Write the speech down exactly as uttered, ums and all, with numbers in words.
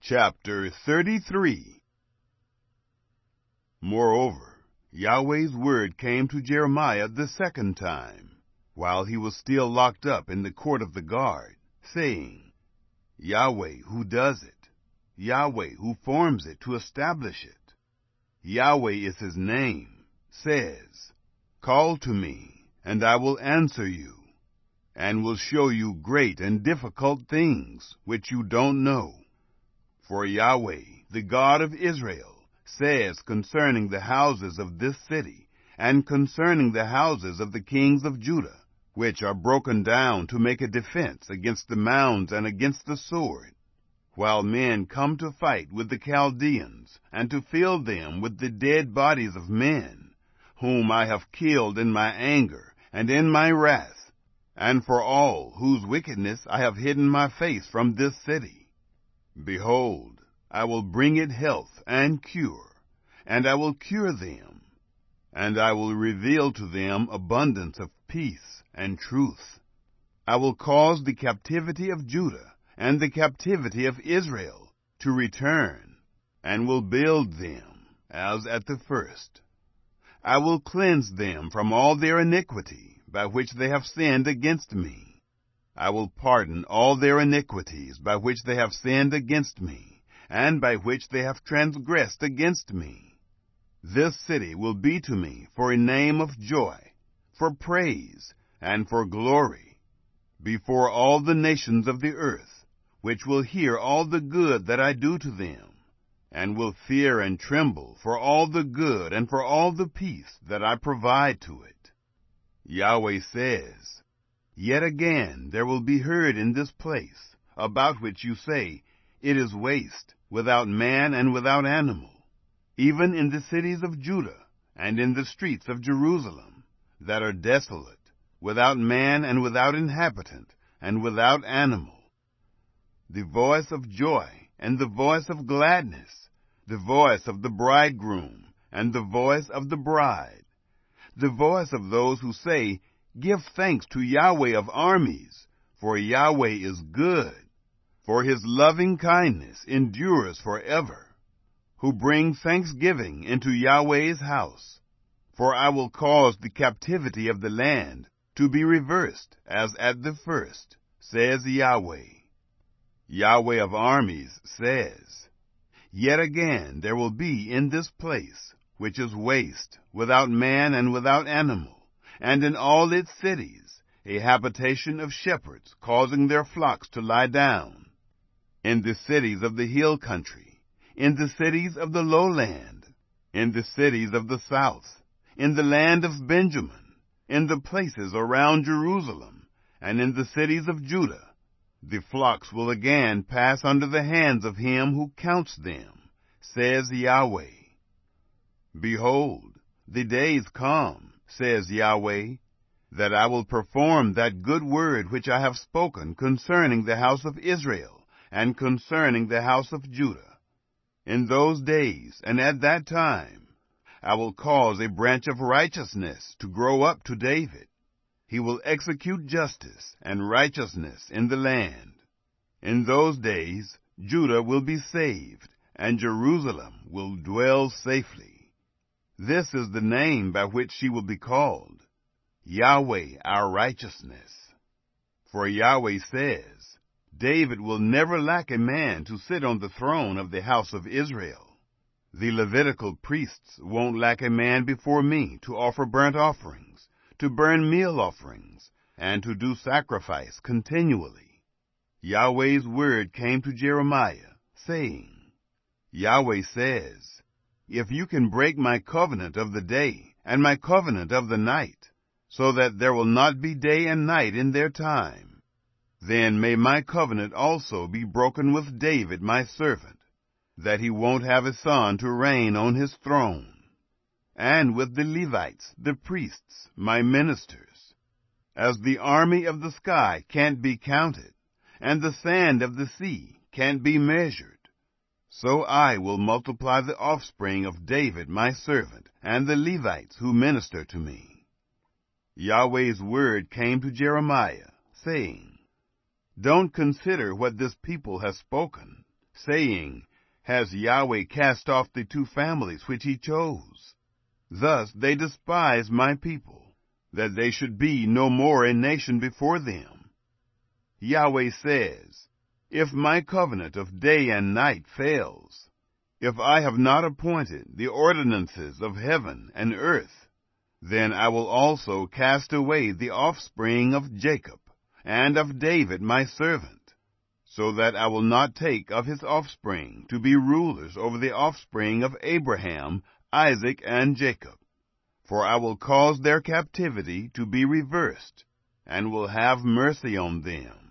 Chapter thirty-three. Moreover, Yahweh's word came to Jeremiah the second time, while he was still locked up in the court of the guard, saying, Yahweh who does it, Yahweh who forms it to establish it, Yahweh is his name, says, Call to me, and I will answer you, and will show you great and difficult things which you don't know. For Yahweh, the God of Israel, says concerning the houses of this city, and concerning the houses of the kings of Judah, which are broken down to make a defense against the mounds and against the sword, while men come to fight with the Chaldeans, and to fill them with the dead bodies of men, whom I have killed in my anger and in my wrath, and for all whose wickedness I have hidden my face from this city. Behold, I will bring it health and cure, and I will cure them, and I will reveal to them abundance of peace and truth. I will cause the captivity of Judah and the captivity of Israel to return, and will build them as at the first. I will cleanse them from all their iniquity by which they have sinned against me. I will pardon all their iniquities by which they have sinned against me, and by which they have transgressed against me. This city will be to me for a name of joy, for praise, and for glory, before all the nations of the earth, which will hear all the good that I do to them, and will fear and tremble for all the good and for all the peace that I provide to it. Yahweh says, Yet again there will be heard in this place, about which you say, It is waste, without man and without animal, even in the cities of Judah, and in the streets of Jerusalem, that are desolate, without man and without inhabitant, and without animal. The voice of joy, and the voice of gladness, the voice of the bridegroom, and the voice of the bride, the voice of those who say, Give thanks to Yahweh of armies, for Yahweh is good, for his loving kindness endures forever, who bring thanksgiving into Yahweh's house. For I will cause the captivity of the land to be reversed as at the first, says Yahweh. Yahweh of armies says, Yet again there will be in this place, which is waste, without man and without animal, and in all its cities, a habitation of shepherds causing their flocks to lie down. In the cities of the hill country, in the cities of the lowland, in the cities of the south, in the land of Benjamin, in the places around Jerusalem, and in the cities of Judah, the flocks will again pass under the hands of him who counts them, says Yahweh. Behold, the days come, says Yahweh, that I will perform that good word which I have spoken concerning the house of Israel and concerning the house of Judah. In those days and at that time I will cause a branch of righteousness to grow up to David. He will execute justice and righteousness in the land. In those days Judah will be saved, and Jerusalem will dwell safely. This is the name by which she will be called, Yahweh our righteousness. For Yahweh says, David will never lack a man to sit on the throne of the house of Israel. The Levitical priests won't lack a man before me to offer burnt offerings, to burn meal offerings, and to do sacrifice continually. Yahweh's word came to Jeremiah, saying, Yahweh says, If you can break my covenant of the day and my covenant of the night, so that there will not be day and night in their time, then may my covenant also be broken with David my servant, that he won't have a son to reign on his throne, and with the Levites, the priests, my ministers. As the army of the sky can't be counted, and the sand of the sea can't be measured, so I will multiply the offspring of David my servant, and the Levites who minister to me. Yahweh's word came to Jeremiah, saying, Don't consider what this people has spoken, saying, Has Yahweh cast off the two families which he chose? Thus they despise my people, that they should be no more a nation before them. Yahweh says, If my covenant of day and night fails, if I have not appointed the ordinances of heaven and earth, then I will also cast away the offspring of Jacob, and of David my servant, so that I will not take of his offspring to be rulers over the offspring of Abraham, Isaac, and Jacob. For I will cause their captivity to be reversed, and will have mercy on them.